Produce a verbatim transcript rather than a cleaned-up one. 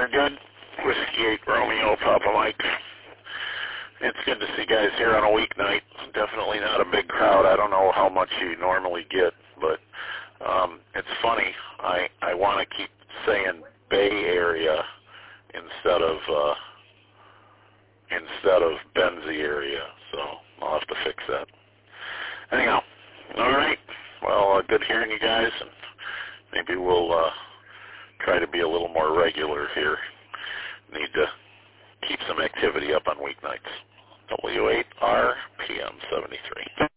Very good. Whiskey eight Romeo, Papa Mike. It's good to see guys here on a weeknight. Definitely not a big crowd. I don't know how much you normally get, but um, it's funny. I I want to keep saying Bay Area instead of uh, instead of Benzie area, so I'll have to fix that. Anyhow, all right. Well, uh, good hearing you guys, and maybe we'll uh, try to be a little more regular here. Need to keep some activity up on weeknights. W eight R P M seventy-three.